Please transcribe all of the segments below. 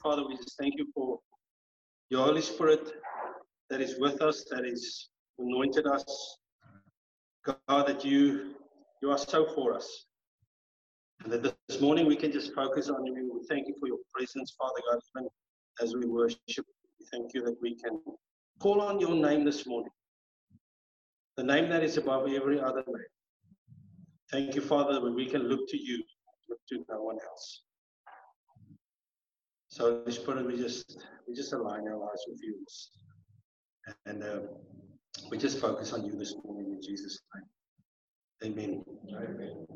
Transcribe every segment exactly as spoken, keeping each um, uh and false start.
Father, we just thank you for your Holy Spirit that is with us, that is anointed us. God, that you, you are so for us. And that this morning we can just focus on you. We thank you for your presence, Father God, even as we worship. We thank you that we can call on your name this morning, the name that is above every other name. Thank you, Father, that we can look to you, look to no one else. So, Holy Spirit, we just we just align our lives with you, and uh, we just focus on you this morning in Jesus' name. Amen. Amen.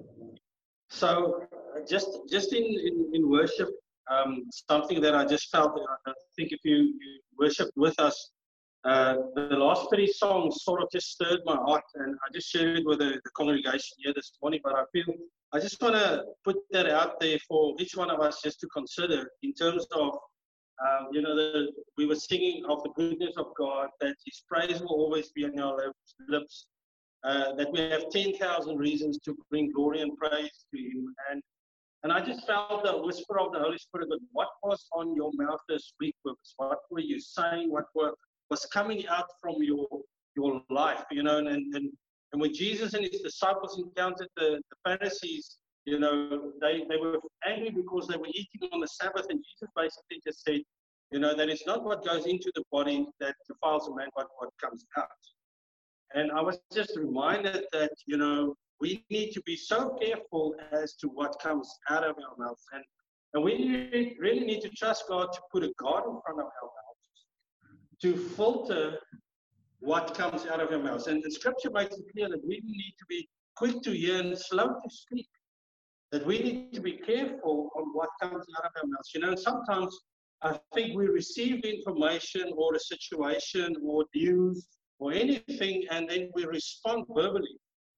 So, uh, just just in in, in worship, um, something that I just felt. I think if you, you worshiped with us, uh, the last three songs sort of just stirred my heart, and I just shared it with the, the congregation here this morning. But I feel I just want to put that out there for each one of us just to consider in terms of, um, you know, the, we were singing of the goodness of God, that His praise will always be on our lips, lips uh, that we have ten thousand reasons to bring glory and praise to Him. And and I just felt the whisper of the Holy Spirit, that what was on your mouth this week, what were you saying, what were, was coming out from your your life, you know, and, and, and when Jesus and His disciples encountered the, the Pharisees, you know, they, they were angry because they were eating on the Sabbath, and Jesus basically just said, you know, that it's not what goes into the body that defiles a man, but what comes out. And I was just reminded that, you know, we need to be so careful as to what comes out of our mouths. And, and we really need to trust God to put a guard in front of our mouths, to filter what comes out of our mouths. And the scripture makes it clear that we need to be quick to hear and slow to speak, that we need to be careful on what comes out of our mouths. You know, sometimes I think we receive information or a situation or news or anything, and then we respond verbally.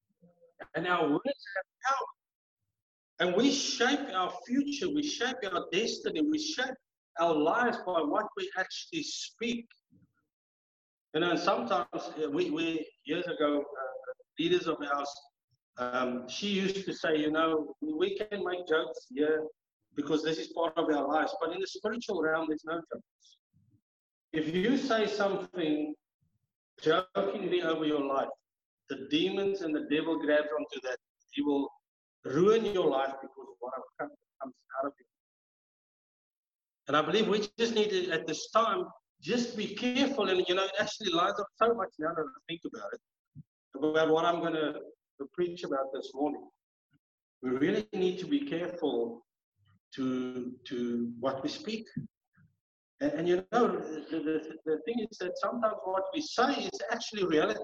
And our words have power. And we shape our future, we shape our destiny, we shape our lives by what we actually speak. You know, and sometimes we, we years ago, uh, leaders of ours, um, she used to say, you know, we can make jokes here because this is part of our lives, but in the spiritual realm, there's no jokes. If you say something jokingly over your life, the demons and the devil grabs onto that. He will ruin your life because of what comes out of you. And I believe we just need to, at this time, just be careful. And, you know, it actually lines up so much now that I think about it, about what I'm going to preach about this morning. We really need to be careful to, to what we speak. And, and you know, the, the, the thing is that sometimes what we say is actually reality.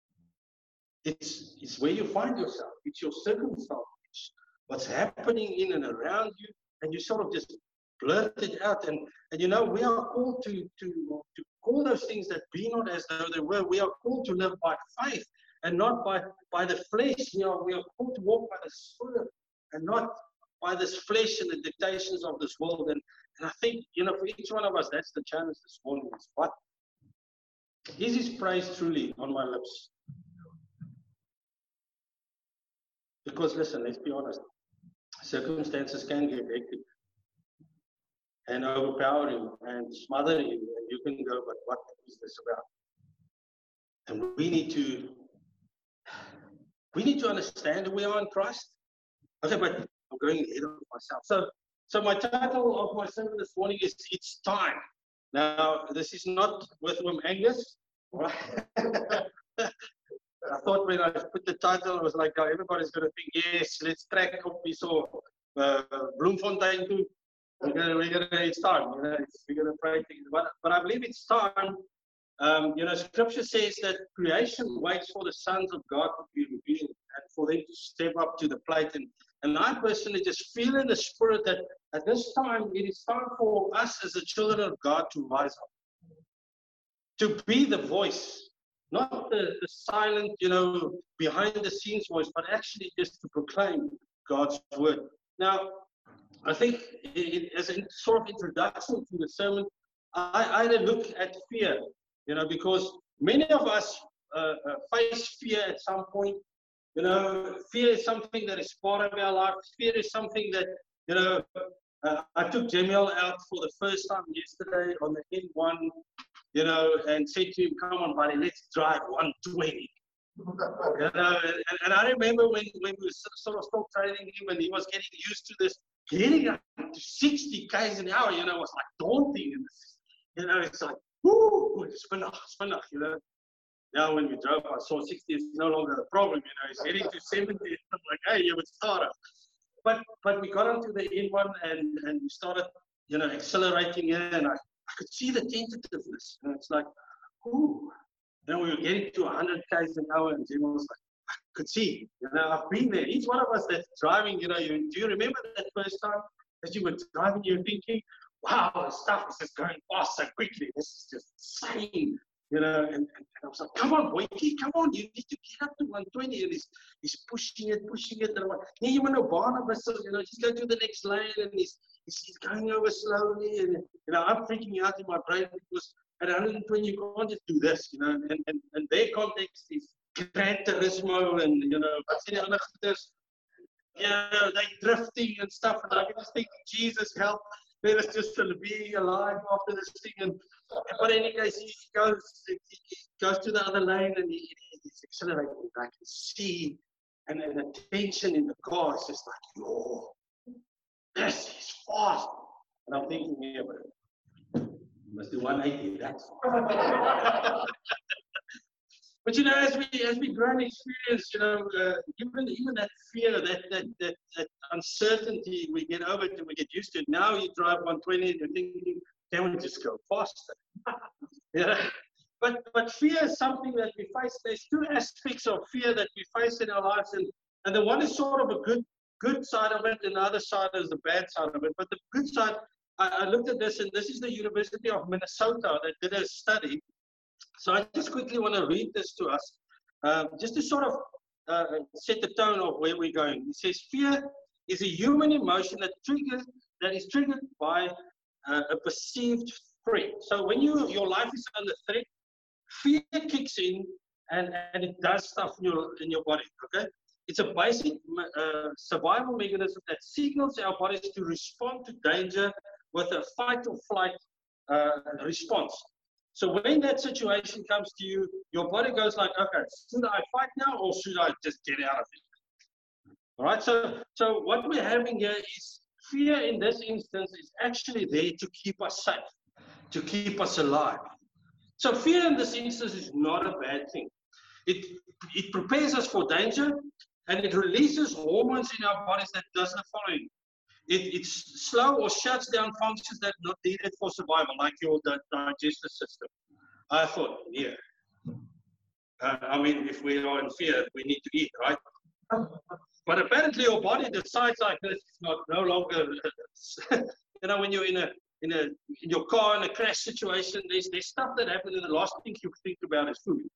It's, it's where you find yourself. It's your circumstance. It's what's happening in and around you. And you sort of just blurt it out. And, and you know, we are called to, to, to call those things that be not as though they were. We are called to live by faith and not by, by the flesh. You know, we are called to walk by the Spirit and not by this flesh and the dictations of this world. And, and I think, you know, for each one of us, that's the challenge this morning. Is what is His praise truly on my lips? Because listen, let's be honest, circumstances can get hectic and overpowering and smothering you, and you can go, but what is this about? And we need to, we need to understand that we are in Christ. Okay, but I'm going ahead of myself. So, so my title of my sermon this morning is "It's Time." Now, this is not with Wim Angus, right? I thought when I put the title, I was like, oh, everybody's going to think, yes, let's track up. We saw uh, Bloemfontein too. We're going to, we're going to, it's time. You know, it's, we're going to pray things. But, but I believe it's time. Um, you know, Scripture says that creation waits for the sons of God to be revealed and for them to step up to the plate. And, and I personally just feel in the Spirit that at this time, it is time for us as the children of God to rise up, to be the voice. Not the, the silent, you know, behind the scenes voice, but actually just to proclaim God's word. Now, I think it, as a sort of introduction to the sermon, I, I had a look at fear, you know, because many of us uh, uh, face fear at some point. You know, fear is something that is part of our life. Fear is something that, you know, Uh, I took Jemiel out for the first time yesterday on the N one, you know, and said to him, come on, buddy, let's drive one twenty. You know, and, and I remember when, when we were sort of still training him and he was getting used to this, getting up to sixty k's an hour, you know, was like daunting. And, you know, it's like, whoo, it's spinach, spinach, you know. Now when we drove, I saw sixty is no longer a problem, you know, he's heading to seventy. I'm like, hey, you would start up. But, but we got onto the N one and, and we started, you know, accelerating it, and I, I could see the tentativeness. And it's like, ooh. You know, we were getting to one hundred k's an hour, and Jim was like, I could see, you know, I've been there. Each one of us that's driving, you know, you, do you remember that first time that you were driving, you're thinking, wow, the stuff is just going fast so quickly. This is just insane, you know. And, and, and I was like, come on, Boykie, come on, you need to get up to one twenty. And he's, he's pushing it, pushing it. And I'm like, hey, you want to Barnabas, so, you know, just go to the next lane. And he's, he's, he's going over slowly. And, you know, I'm freaking out in my brain because at one hundred twenty, you can't just do this, you know, and, and, and their context is Gran Turismo and, you know, what's the other this, you know, they drifting and stuff, and I can just think, Jesus, help, let us just be alive after this thing. And, but in any case, he goes, he goes to the other lane and he, he's accelerating. I can see, and, and the tension in the car is just like, yo, this is fast. And I'm thinking, yeah, but must do one eighty, that's But you know, as we as we grow and experience, you know, uh, even even that fear, that, that that that uncertainty, we get over it and we get used to it. Now you drive one twenty and you're thinking, can we just go faster? Yeah. But but fear is something that we face. There's two aspects of fear that we face in our lives, and, and the one is sort of a good good side of it, and the other side is the bad side of it. But the good side, I, I looked at this, and this is the University of Minnesota that did a study. So I just quickly want to read this to us, um, just to sort of uh, set the tone of where we're going. It says, fear is a human emotion that triggers that is triggered by uh, a perceived threat. So when you your life is under threat, fear kicks in and, and it does stuff in your in your body. Okay, it's a basic uh, survival mechanism that signals our bodies to respond to danger with a fight or flight uh, response. So when that situation comes to you, your body goes like, okay, should I fight now or should I just get out of it? All right, so, so what we're having here is fear in this instance is actually there to keep us safe, to keep us alive. So fear in this instance is not a bad thing. It, it prepares us for danger and it releases hormones in our bodies that does the following. It, it slow or shuts down functions that are not needed for survival, like your digestive system. I thought, yeah. Uh, I mean, if we are in fear, we need to eat, right? But apparently your body decides like this. It's not no longer, you know, when you're in a in a in your car in a crash situation, there's there's stuff that happens, and the last thing you think about is food.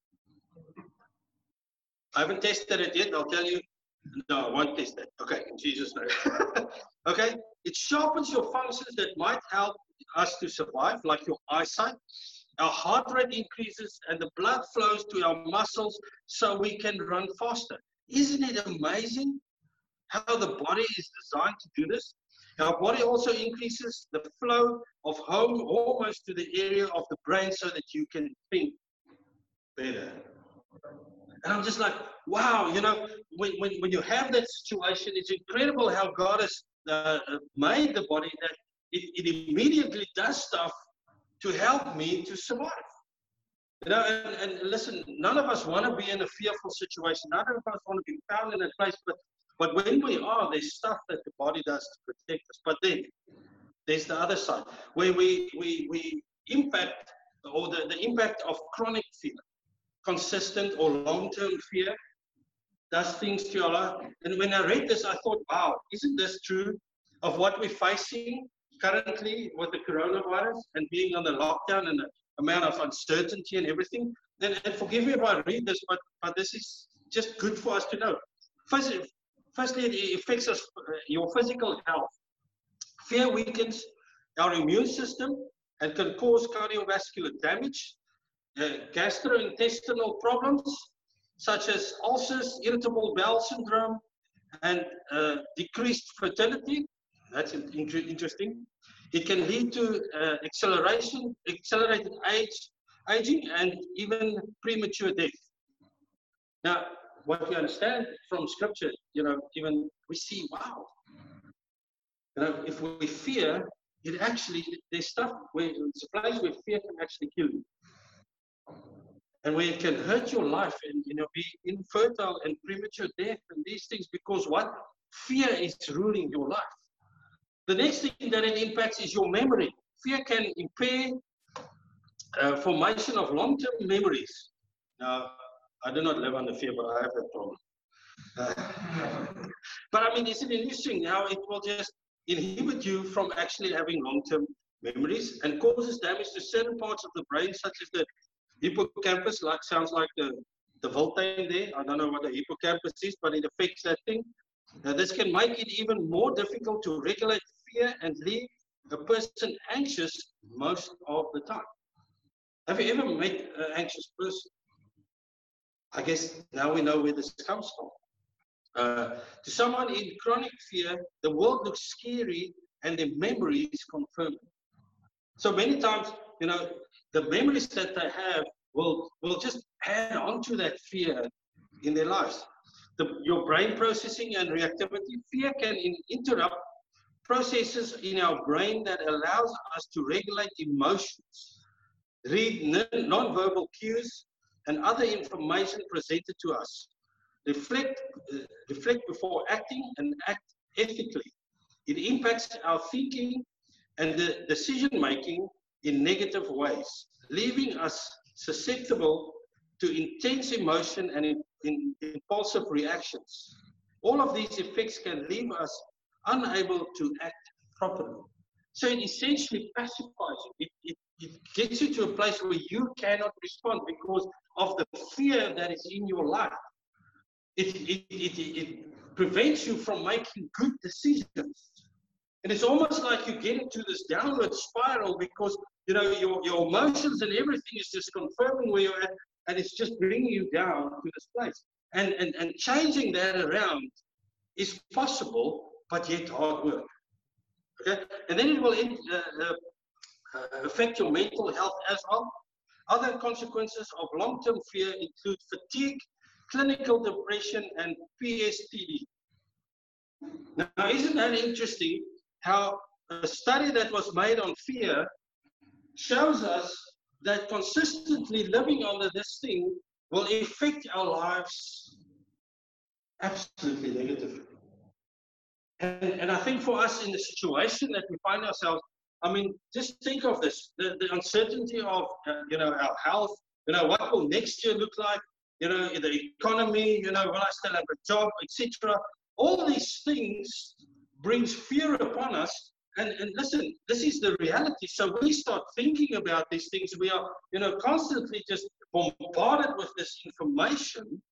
I haven't tested it yet. I'll tell you. No, I won't test that. Okay, in Jesus' name. Okay, it sharpens your functions that might help us to survive, like your eyesight. Our heart rate increases and the blood flows to our muscles so we can run faster. Isn't it amazing how the body is designed to do this? Our body also increases the flow of hormones to the area of the brain so that you can think better. And I'm just like, wow, you know, when, when, when you have that situation, it's incredible how God has uh, made the body that it, it immediately does stuff to help me to survive. You know, and, and listen, none of us want to be in a fearful situation. None of us want to be found in a place, but, but when we are, there's stuff that the body does to protect us. But then there's the other side, where we, we, we impact, or the, the impact of chronic fear. Consistent or long-term fear does things to your life. And when I read this, I thought, wow, isn't this true of what we're facing currently with the coronavirus and being on the lockdown and the amount of uncertainty and everything? And, and forgive me if I read this, but, but this is just good for us to know. First, firstly, it affects us, uh, your physical health. Fear weakens our immune system and can cause cardiovascular damage. Uh, gastrointestinal problems such as ulcers, irritable bowel syndrome, and uh, decreased fertility. That's interesting. It can lead to uh, acceleration, accelerated age, aging, and even premature death. Now, what we understand from Scripture, you know, even we see, wow, you know, if we fear, it actually, there's stuff where it's a place where fear can actually kill you. And where it can hurt your life and, you know, be infertile and premature death and these things, because what? Fear is ruling your life. The next thing that it impacts is your memory. Fear can impair uh, formation of long-term memories. Now, I do not live under fear, but I have that problem. Uh, but I mean, isn't it interesting how it will just inhibit you from actually having long-term memories and causes damage to certain parts of the brain, such as the hippocampus, like sounds like the, the Voltaire there. I don't know what the hippocampus is, but it affects that thing. Now, this can make it even more difficult to regulate fear and leave a person anxious most of the time. Have you ever met an anxious person? I guess now we know where this comes from. Uh, to someone in chronic fear, the world looks scary and their memories confirm it. So many times, you know, the memories that they have will, will just add on to that fear in their lives. The, your brain processing and reactivity, fear can in, interrupt processes in our brain that allows us to regulate emotions, read non-verbal cues, and other information presented to us. Reflect, uh, reflect before acting and act ethically. It impacts our thinking and the decision-making in negative ways, leaving us susceptible to intense emotion and in, in, impulsive reactions. All of these effects can leave us unable to act properly. So it essentially pacifies you. It, it, it gets you to a place where you cannot respond because of the fear that is in your life. It, it, it, it prevents you from making good decisions. And it's almost like you get into this downward spiral because, you know, your, your emotions and everything is just confirming where you're at, and it's just bringing you down to this place. And, and, and changing that around is possible, but yet hard work. Okay? And then it will uh, uh, affect your mental health as well. Other consequences of long-term fear include fatigue, clinical depression, and P S T D. Now, isn't that interesting how a study that was made on fear shows us that consistently living under this thing will affect our lives absolutely negatively. And, and I think for us in the situation that we find ourselves, I mean, just think of this, the, the uncertainty of, uh, you know, our health, you know, what will next year look like, you know, the economy, you know, will I still have a job, et cetera. All these things brings fear upon us. And, and listen, this is the reality. So we start thinking about these things. We are, you know, constantly just bombarded with this information.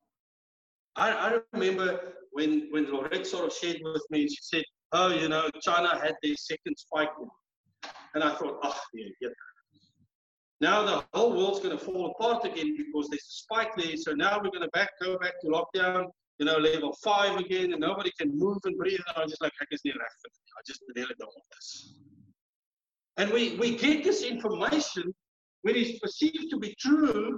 I, I remember when, when Lorette sort of shared with me, she said, oh, you know, China had their second spike now. And I thought, oh, yeah, yeah. Now the whole world's going to fall apart again because there's a spike there. So now we're going to back go back to lockdown, you know, level five again, and nobody can move and breathe. And I'm just like, I guess they're laughing. I just really don't want this. And we, we get this information when it's perceived to be true,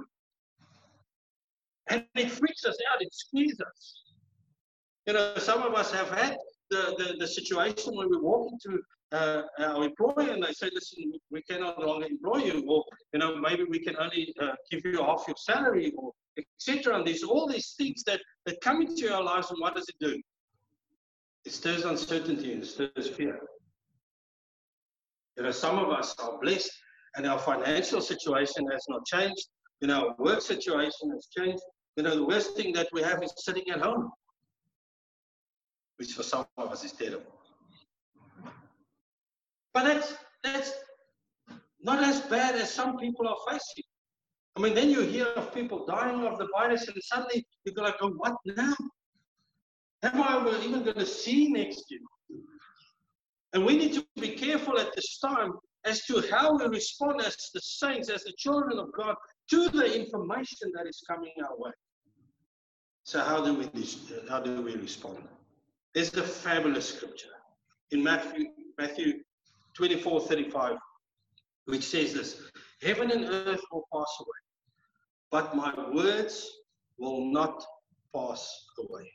and it freaks us out, it scares us. You know, some of us have had the, the, the situation when we walk into uh, our employer and they say, listen, we can no longer employ you, or, you know, maybe we can only uh, give you half your salary, or et cetera. And there's all these things that, that come into our lives, and what does it do? It stirs uncertainty and it stirs fear. You know, some of us are blessed and our financial situation has not changed. You know, our work situation has changed. You know, the worst thing that we have is sitting at home, which for some of us is terrible. But that's, that's not as bad as some people are facing. I mean, then you hear of people dying of the virus and suddenly you go like, oh, what now? Am I even going to see next year? And we need to be careful at this time as to how we respond as the saints, as the children of God, to the information that is coming our way. So how do we, how do we respond? There's a fabulous scripture. in Matthew, Matthew twenty-four thirty-five, which says this: heaven and earth will pass away, but my words will not pass away.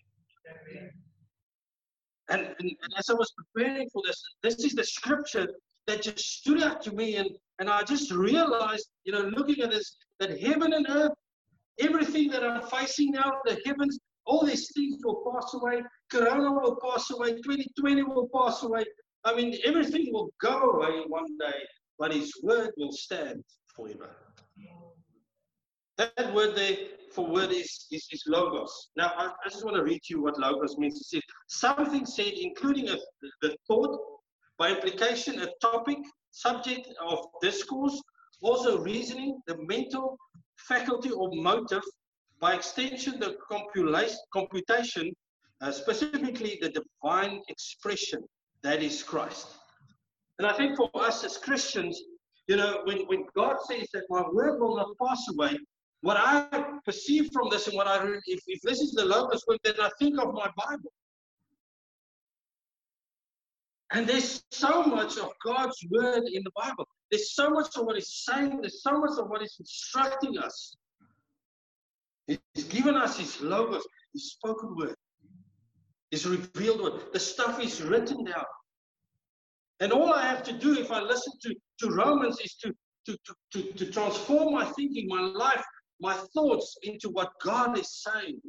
And, and, and as I was preparing for this, this is the scripture that just stood out to me, and, and I just realized, you know, looking at this, that heaven and earth, everything that I'm facing now, the heavens, all these things will pass away. Corona will pass away. twenty twenty will pass away. I mean, everything will go away one day, but His word will stand forever. That word there for word is, is, is logos. Now, I, I just want to read to you what logos means. It says, something said, including a, the thought, by implication, a topic, subject of discourse, also reasoning, the mental faculty or motive, by extension, the computation, uh, specifically the divine expression, that is Christ. And I think for us as Christians, you know, when, when God says that my word will not pass away, what I perceive from this, and what I read, if, if this is the logos word, then I think of my Bible. And there's so much of God's word in the Bible. There's so much of what He's saying. There's so much of what He's instructing us. He's given us His logos, His spoken word, His revealed word. The stuff is written down. And all I have to do, if I listen to, to Romans, is to, to, to, to, to transform my thinking, my life, my thoughts into what God is saying.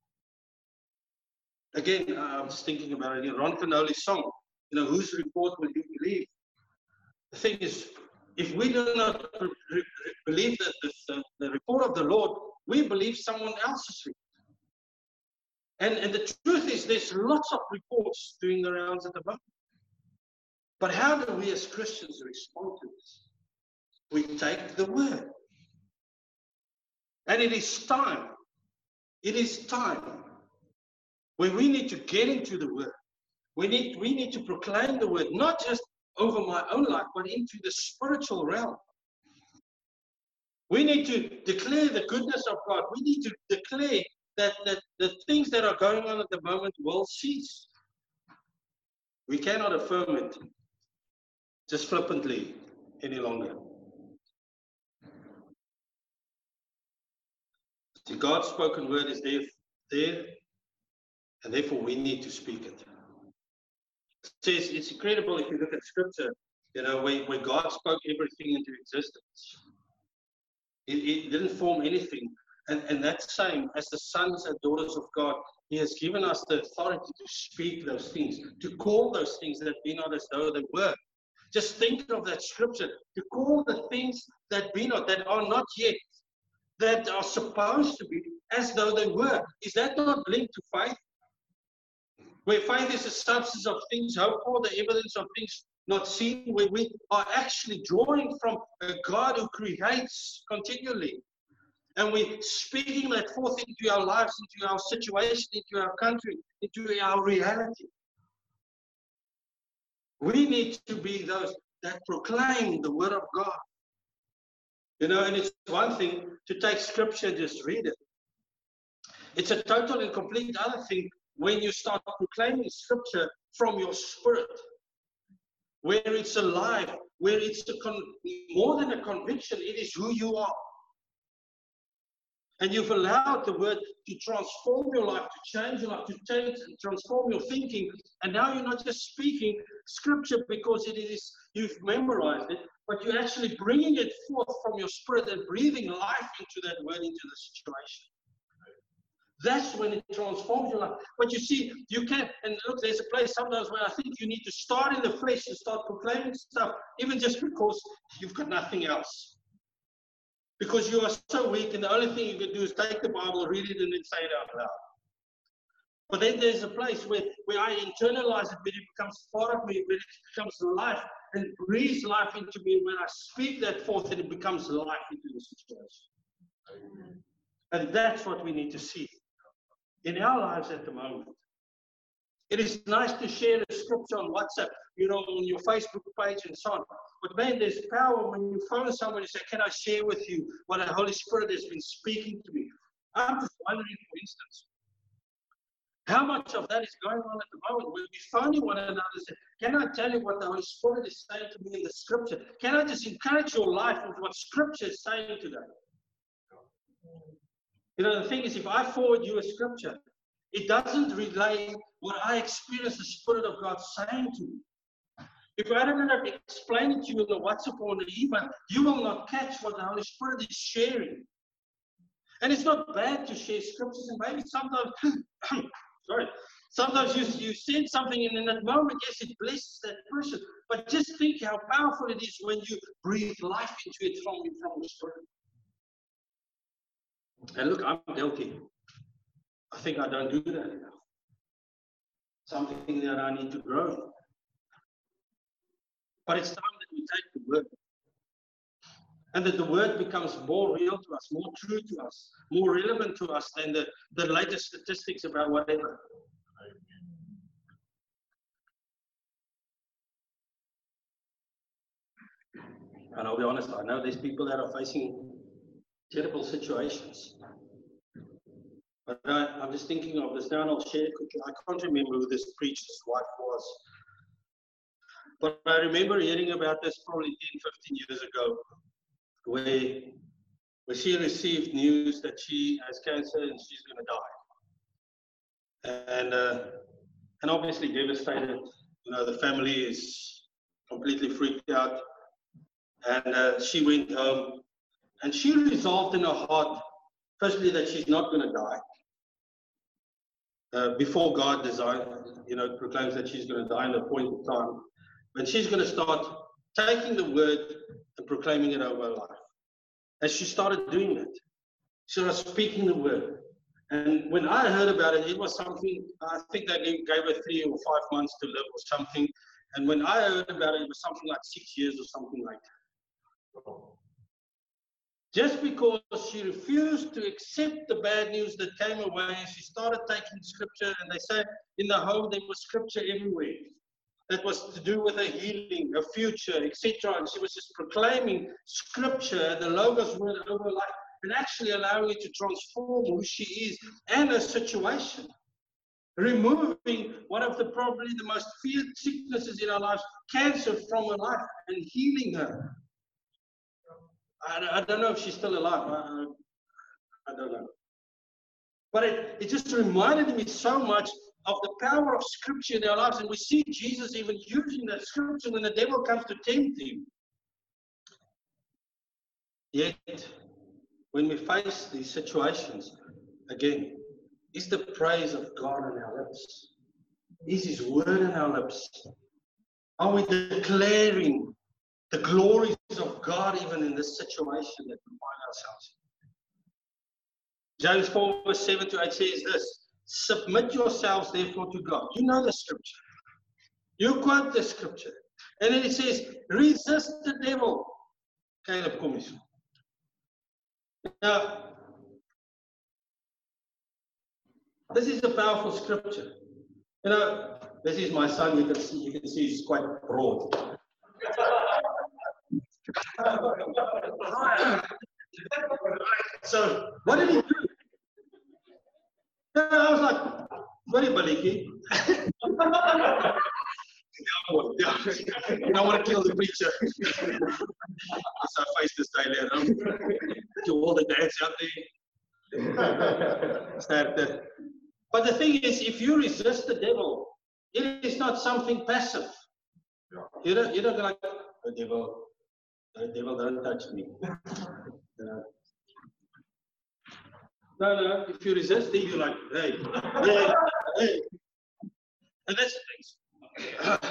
Again, uh, I'm just thinking about it. Ron Canoli's song, you know, whose report will you believe? The thing is, if we do not re re believe that the, the, the report of the Lord, we believe someone else's report. And, and the truth is, there's lots of reports doing the rounds at the moment. But how do we as Christians respond to this? We take the word. And it is time. It is time when we need to get into the word. We need, we need to proclaim the word, not just over my own life, but into the spiritual realm. We need to declare the goodness of God. We need to declare that, that the things that are going on at the moment will cease. We cannot affirm it just flippantly any longer. See, God's spoken word is there, there, and therefore we need to speak it. It says, it's incredible if you look at Scripture, you know, when, when God spoke everything into existence. It, it didn't form anything. And, and that's same as the sons and daughters of God. He has given us the authority to speak those things, to call those things that be not as though they were. Just think of that scripture, to call the things that be not, that are not yet, that are supposed to be, as though they were. Is that not linked to faith? Where faith is the substance of things hoped for, the evidence of things not seen, where we are actually drawing from a God who creates continually. And we're speaking that forth into our lives, into our situation, into our country, into our reality. We need to be those that proclaim the word of God. You know, and it's one thing to take scripture and just read it. It's a total and complete other thing when you start proclaiming scripture from your spirit, where it's alive, where it's a con more than a conviction, it is who you are. And you've allowed the word to transform your life, to change your life, to change and transform your thinking. And now you're not just speaking scripture because it is, you've memorized it, but you're actually bringing it forth from your spirit and breathing life into that word, into the situation. That's when it transforms your life. But you see, you can't, and look, there's a place sometimes where I think you need to start in the flesh and start proclaiming stuff, even just because you've got nothing else. Because you are so weak, and the only thing you can do is take the Bible, read it, and then say it out loud. But then there's a place where, where I internalize it, where it becomes part of me, where it becomes life, and breathes life into me. When I speak that forth, and it becomes life into the situation. And that's what we need to see in our lives at the moment. It is nice to share a scripture on WhatsApp, you know, on your Facebook page and so on. But man, there's power when you phone someone and say, can I share with you what the Holy Spirit has been speaking to me? I'm just wondering, for instance, How much of that is going on at the moment? When we phoning one another and say, can I tell you what the Holy Spirit is saying to me in the Scripture? Can I just encourage your life with what Scripture is saying today? You know, the thing is, if I forward you a Scripture, it doesn't relay what I experience the Spirit of God saying to me. If I don't end up explaining to you in the WhatsApp or in the email, you will not catch what the Holy Spirit is sharing. And it's not bad to share Scriptures, and maybe sometimes, sorry, sometimes you, you send something and in that moment, yes, it blesses that person. But just think how powerful it is when you breathe life into it from, from the Spirit. And look, I'm guilty. I think I don't do that enough. Something that I need to grow in. But it's time that we take the Word. And that the Word becomes more real to us, more true to us, more relevant to us than the, the latest statistics about whatever. And I'll be honest, I know there's people that are facing terrible situations. But I, I'm just thinking of this now, and I'll share quickly. I can't remember who this preacher's wife was. But I remember hearing about this probably ten, fifteen years ago, where, where she received news that she has cancer and she's going to die. And, uh, and obviously devastated. You know, the family is completely freaked out. And uh, she went home, and she resolved in her heart, firstly, that she's not going to die. Uh, before God designed, you know, proclaims that she's going to die in the point of time. But she's going to start taking the word and proclaiming it over her life. And she started doing that. She was speaking the word. And when I heard about it, it was something, I think they gave her three or five months to live or something. And when I heard about it, it was something like six years or something like that. Just because she refused to accept the bad news that came her way, she started taking Scripture, and they say in the home there was Scripture everywhere. That was to do with her healing, her future, et cetera. And she was just proclaiming Scripture, the Logos word over her life, and actually allowing it to transform who she is and her situation. Removing one of the probably the most feared sicknesses in our lives, cancer, from her life, and healing her. I, I don't know if she's still alive. I, I don't know. But it, it just reminded me so much of the power of Scripture in our lives. And we see Jesus even using that Scripture when the devil comes to tempt him. Yet, when we face these situations, again, is the praise of God on our lips? Is His word on our lips? Are we declaring the glories of God even in this situation that we find ourselves in? James four, verse seven to eight says this: submit yourselves therefore to God. You know the Scripture. You quote the Scripture. And then it says, resist the devil. Caleb, kom eens. Now, this is a powerful Scripture. You know, this is my son. You can see, you can see he's quite broad. So, what did he do? I was like, very baliki. I want to kill the preacher. So I face this day later. To all the dads out there. Start that. But the thing is, if you resist the devil, it is not something passive. You don't, you don't go like, the devil, the devil don't touch me. You know? No, no, if you resist it, you're like, hey, hey, hey. And that's the thing.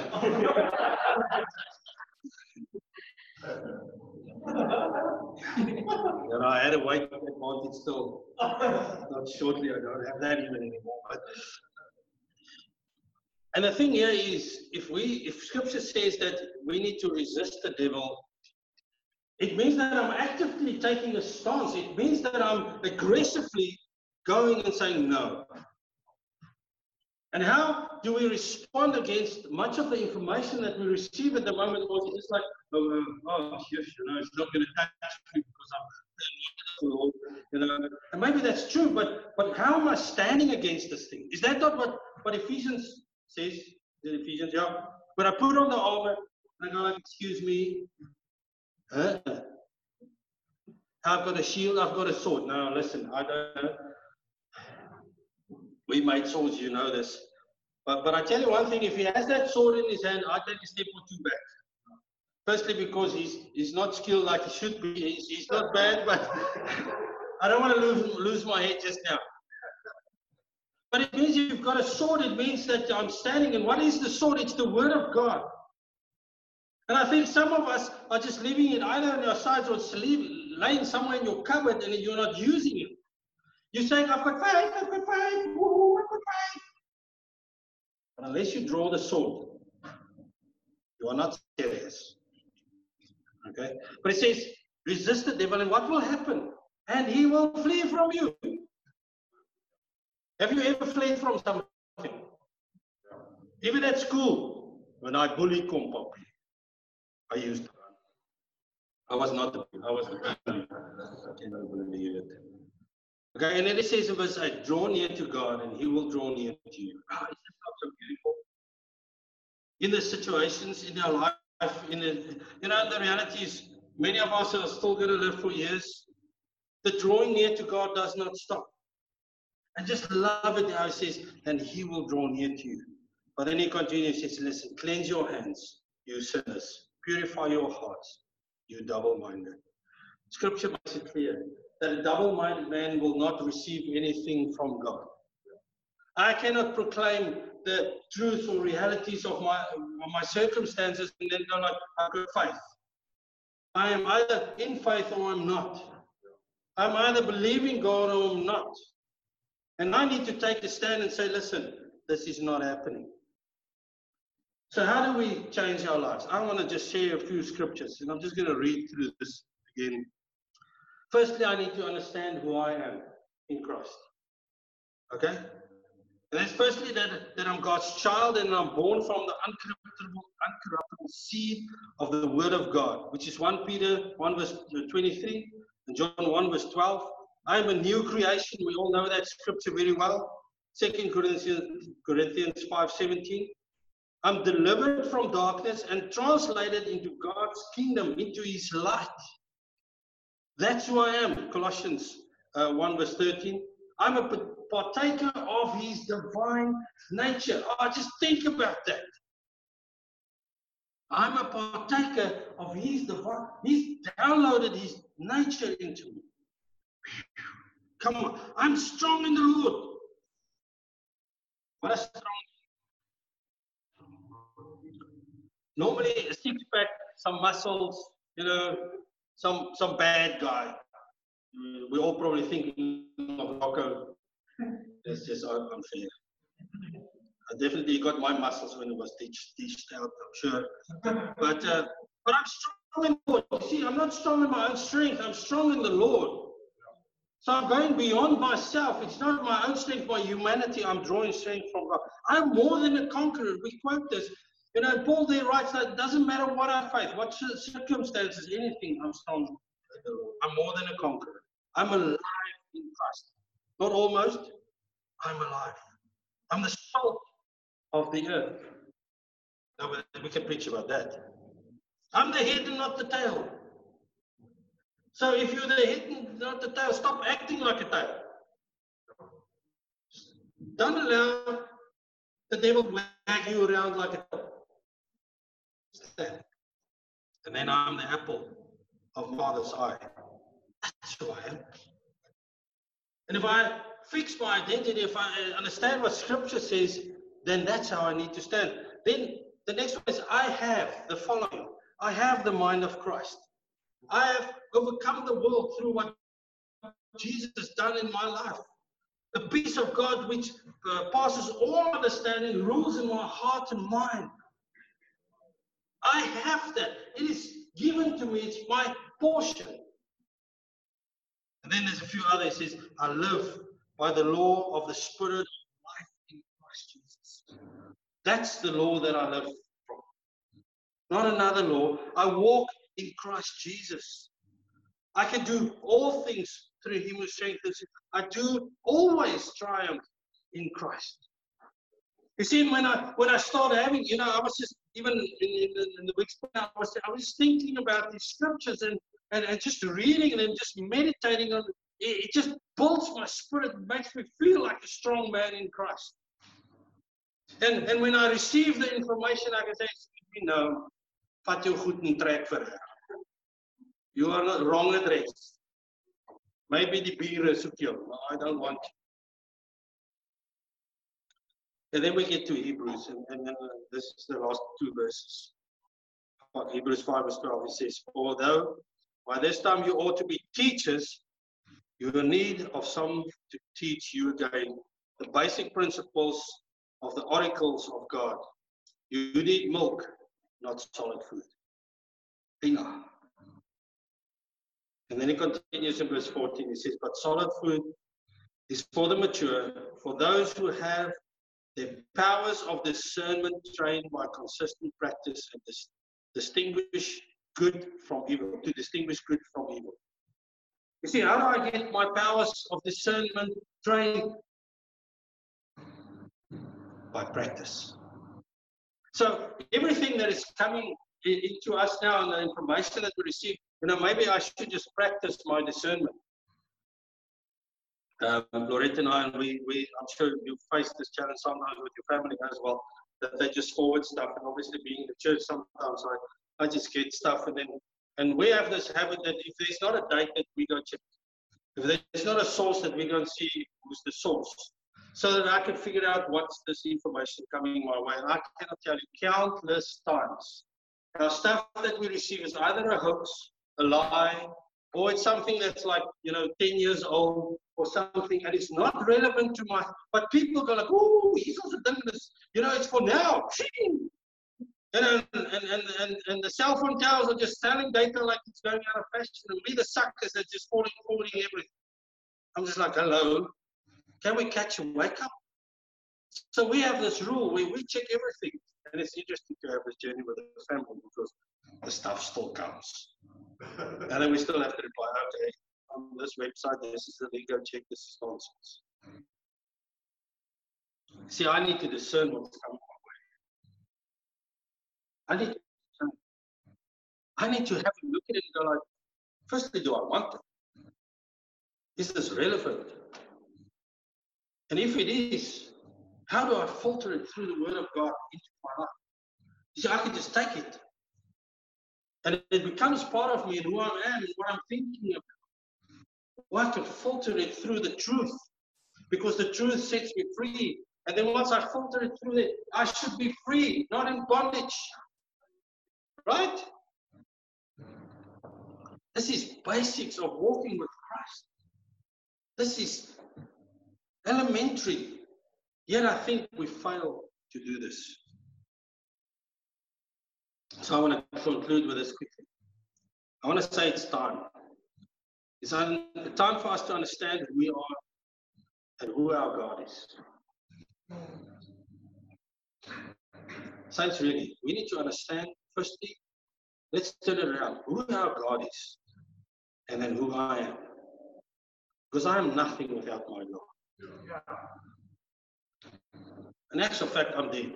You know, I had a weight advantage still. Not shortly, I don't have that even anymore. But, and the thing here is, if we, if Scripture says that we need to resist the devil, it means that I'm actively taking a stance. It means that I'm aggressively going and saying no. And how do we respond against much of the information that we receive at the moment? Or it's just like, oh, oh yes, you know, it's not going to touch me because I'm, you know, And maybe that's true, but, but how am I standing against this thing? Is that not what, what Ephesians says? Is it Ephesians? Yeah. When I put on the armor, I go like, excuse me. Huh? I've got a shield, I've got a sword. No, listen, I don't know. We made swords, you know this. But, but I tell you one thing, if he has that sword in his hand, I take a step or two back. Firstly, because he's he's not skilled like he should be. He's, he's not bad, but I don't want to lose, lose my head just now. But it means if you've got a sword, it means that I'm standing. And what is the sword? It's the word of God. And I think some of us are just leaving it either on your sides or it's laying somewhere in your cupboard and you're not using it. You're saying, I've got faith, I've got faith, woo, I've got faith. But unless you draw the sword, you are not serious. Okay? But it says, resist the devil and what will happen? And he will flee from you. Have you ever fled from something? Even at school, when I bullied Kompop, I used to run. I was not the I was the bully. I cannot believe it. Okay, and then it says in verse eight, draw near to God and he will draw near to you. Ah, is this not so beautiful? In the situations in our life, in the, you know, the reality is many of us are still going to live for years. The drawing near to God does not stop. I just love it how he says, and he will draw near to you. But then he continues, he says, listen, cleanse your hands, you sinners. Purify your hearts, you double-minded. Scripture makes it clear that a double-minded man will not receive anything from God. I cannot proclaim the truth or realities of my, of my circumstances and then go like, I've got faith. I am either in faith or I'm not. I'm either believing God or I'm not. And I need to take a stand and say, listen, this is not happening. So how do we change our lives? I want to just share a few scriptures, and I'm just going to read through this again. Firstly, I need to understand who I am in Christ. Okay? And that's firstly that, that I'm God's child and I'm born from the uncorruptible, uncorruptible seed of the Word of God, which is First Peter one verse twenty-three and John one verse twelve. I am a new creation. We all know that scripture very well. Second Corinthians five seventeen. I'm delivered from darkness and translated into God's kingdom, into his light. That's who I am. Colossians uh, one verse thirteen. I'm a partaker of his divine nature. Oh, just think about that. I'm a partaker of his divine. He's downloaded his nature into me. Come on. I'm strong in the Lord. What a strong. Normally, a six-pack, some muscles, you know, some some bad guy. We all probably thinking of Rocco. It's just unfair. I definitely got my muscles when it was stitched out, I'm sure. But uh, but I'm strong in the Lord. See, I'm not strong in my own strength. I'm strong in the Lord. So I'm going beyond myself. It's not my own strength, my humanity. I'm drawing strength from God. I'm more than a conqueror. We quote this. You know, Paul there writes that it doesn't matter what I face, what circumstances, anything, I'm strong. I'm more than a conqueror. I'm alive in Christ. Not almost, I'm alive. I'm the salt of the earth. Now, we can preach about that. I'm the head and not the tail. So if you're the head and not the tail, stop acting like a tail. Don't allow the devil to wag you around like a tail. And then I'm the apple of Father's eye. That's who I am. And if I fix my identity, if I understand what Scripture says, then that's how I need to stand. Then the next one is I have the following. I have the mind of Christ. I have overcome the world through what Jesus has done in my life. The peace of God which uh, passes all understanding rules in my heart and mind. I have that. It is given to me. It's my portion. And then there's a few others. It says, I live by the law of the Spirit of life in Christ Jesus. That's the law that I live from. Not another law. I walk in Christ Jesus. I can do all things through him who strengthens you. I do always triumph in Christ. You see, when I when I started having, you know, I was just, even in, in, in the weeks, I was, I was thinking about these scriptures and, and, and just reading them, just meditating on it. It just builds my spirit, it makes me feel like a strong man in Christ. And, and when I receive the information, I can say, you know, vat jou goed en trek vir her. You are not wrong address. Maybe the beer is okay, but I don't want you. And then we get to Hebrews, and, and then uh, this is the last two verses. Hebrews five verse twelve, it says, although by this time you ought to be teachers, you are in need of some to teach you again the basic principles of the oracles of God. You need milk, not solid food. Enough. And then he continues in verse fourteen, he says, but solid food is for the mature, for those who have their powers of discernment trained by consistent practice and dis distinguish good from evil, to distinguish good from evil. You see, how do I get my powers of discernment trained? By practice. So everything that is coming into us now and the information that we receive, you know, maybe I should just practice my discernment. Um, Loretta and I, and we, we, I'm sure you face this challenge sometimes with your family as well, that they just forward stuff. And obviously, being in the church, sometimes I, I just get stuff, and then, and we have this habit that if there's not a date that we go check, if there's not a source that we go and see who's the source, so that I can figure out what's this information coming my way. And I cannot tell you countless times. Now, stuff that we receive is either a hoax, a lie, or it's something that's like, you know, ten years old or something, and it's not relevant to my, but people go like, oh, he's also done this, you know, it's for now. And, and, and, and, and the cell phone towers are just selling data like it's going out of fashion, and we the suckers are just falling, falling everything. I'm just like, hello, can we catch a wake up? So we have this rule, we, we check everything. And it's interesting to have this journey with the family because the stuff still comes. And then we still have to reply, okay, on this website, this is the link, go check, this is nonsense. See, I need to discern what's coming my way. I need to discern. I need to have a look at it and go like, firstly, do I want it? Is this relevant? And if it is, how do I filter it through the Word of God into my life? You see, I can just take it. And it becomes part of me and who I am and what I'm thinking about. Well, I can filter it through the truth, because the truth sets me free. And then once I filter it through it, I should be free, not in bondage. Right? This is basics of walking with Christ. This is elementary. Yet I think we fail to do this. So I want to conclude with this quickly. I want to say it's time. It's time for us to understand who we are and who our God is. Saints, really, we need to understand, firstly, let's turn it around, who our God is, and then who I am. Because I am nothing without my God. In actual fact, I'm dead.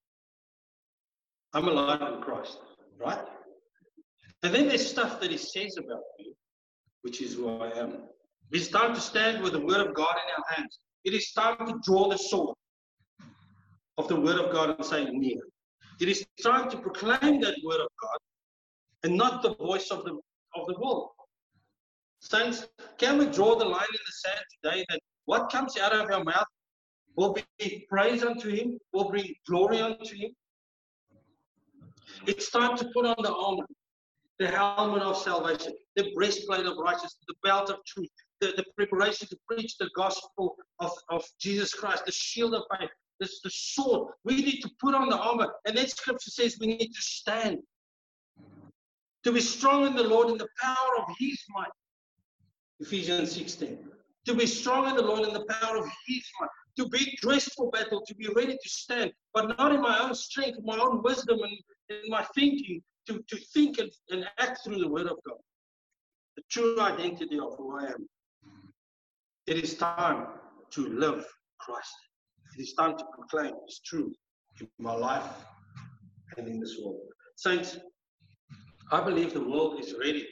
I'm alive in Christ, right? And then there's stuff that he says about me, which is who I am. It's time to stand with the Word of God in our hands. It is time to draw the sword of the Word of God and say, near. It is time to proclaim that Word of God and not the voice of the, of the world. Saints, can we draw the line in the sand today that what comes out of our mouth will be praise unto Him, will bring glory unto Him? It's time to put on the armor, the helmet of salvation, the breastplate of righteousness, the belt of truth, the, the preparation to preach the gospel of, of Jesus Christ, the shield of faith, this, the sword. We need to put on the armor. And then Scripture says we need to stand. To be strong in the Lord in the power of His might. Ephesians sixteen. To be strong in the Lord in the power of His might. To be dressed for battle, to be ready to stand, but not in my own strength, my own wisdom and in my thinking, to, to think and, and act through the Word of God. The true identity of who I am. It is time to live Christ. It is time to proclaim His truth in my life and in this world. Saints, I believe the world is ready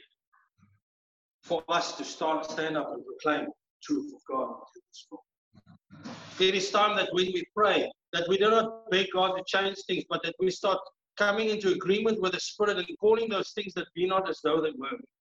for us to start, stand up and proclaim the truth of God into this world. It is time that when we pray, that we do not beg God to change things, but that we start coming into agreement with the Spirit and calling those things that be not as though they were.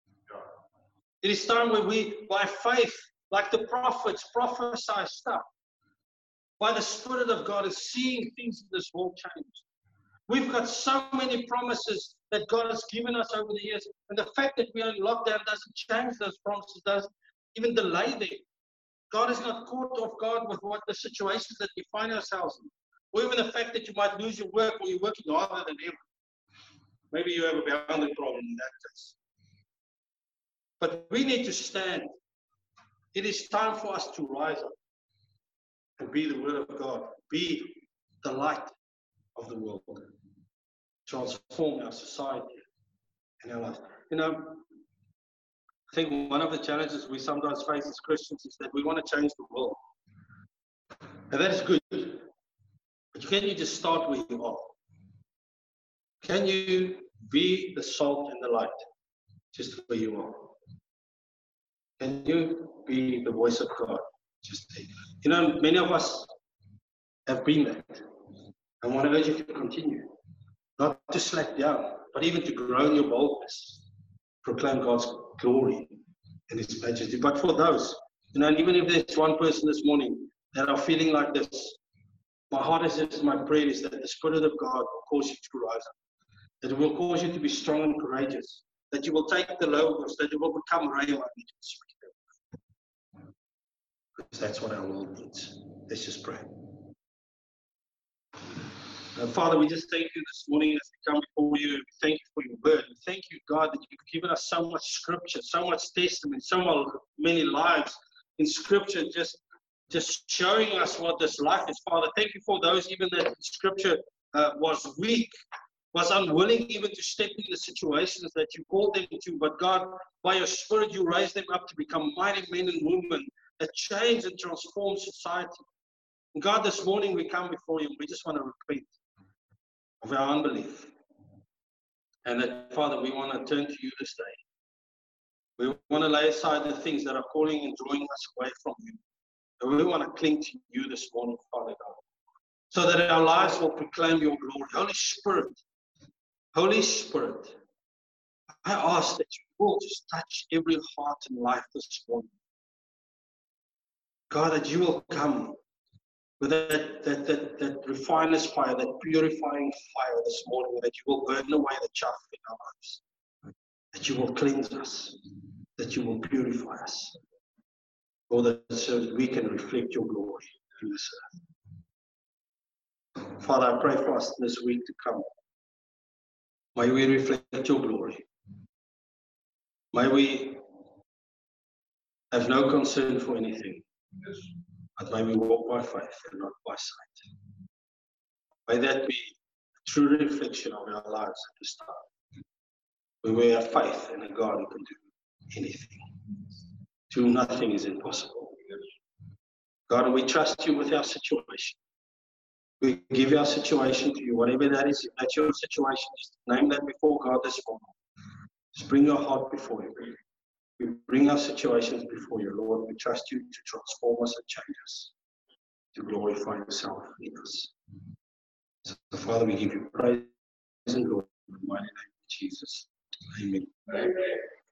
It is time where we, by faith, like the prophets, prophesy stuff. By the Spirit of God is seeing things in this world change. We've got so many promises that God has given us over the years. And the fact that we are in lockdown doesn't change those promises, doesn't even delay them. God is not caught off guard with what the situations that we find ourselves in. Or even the fact that you might lose your work or you're working harder than ever. Maybe you have a boundary problem in that case. But we need to stand. It is time for us to rise up and be the Word of God. Be the light of the world. Transform our society and our lives. You know, I think one of the challenges we sometimes face as Christians is that we want to change the world. And that is good. But can you just start where you are? Can you be the salt and the light just where you are? Can you be the voice of God just there? You know, many of us have been that. I want to urge you to continue. Not to slack down, but even to grow in your boldness. Proclaim God's glory and His majesty. But for those, you know, and even if there's one person this morning that are feeling like this, my heart is just, my prayer is that the Spirit of God will cause you to rise up. That it will cause you to be strong and courageous. That you will take the logos, that you will become Rhema and you will speak them. Because that's what our world needs. Let's just pray. Uh, Father, we just thank you this morning as we come before you. We thank you for your word. We thank you, God, that you've given us so much scripture, so much testimony, so many lives in scripture, just, just showing us what this life is, Father. Thank you for those even that in scripture uh, was weak, was unwilling even to step in the situations that you called them to. But God, by your Spirit, you raised them up to become mighty men and women that change and transform society. And God, this morning we come before you and we just want to repent of our unbelief. And that, Father, we want to turn to you this day. We want to lay aside the things that are calling and drawing us away from you. And we want to cling to you this morning, Father God, so that our lives will proclaim your glory. Holy Spirit, Holy Spirit, I ask that you will just touch every heart and life this morning. God, that you will come with that, that, that, that refiner's fire, that purifying fire this morning, that you will burn away the chaff in our lives, that you will cleanse us, that you will purify us, Lord, that so that we can reflect your glory in this earth. Father, I pray for us this week to come. May we reflect your glory. May we have no concern for anything, but may we walk by faith and not by sight. May that be a true reflection of our lives at this time. When we have faith in a God who can do anything. To whom nothing is impossible. God, we trust you with our situation. We give our situation to you, whatever that is. If that's your situation, just name that before God this morning. Just bring your heart before you. We bring our situations before you, Lord. We trust you to transform us and change us, to glorify yourself in us. So, Father, we give you praise and glory in the mighty name of Jesus. Amen. Amen.